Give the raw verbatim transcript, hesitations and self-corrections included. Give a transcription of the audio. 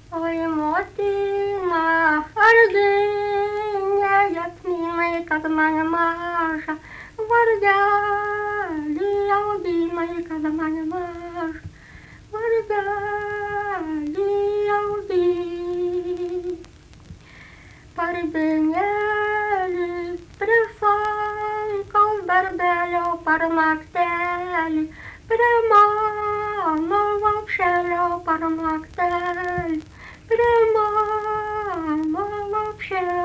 Oi, motina, arginė, jasminai, kad mane maža, vargelį audinai, kad mane maža, vargelį audinai. Parbinėlis prie sankaus darbelio parnaktelį, prie mano lopšelio parnaktelį, prie mano lopšelio.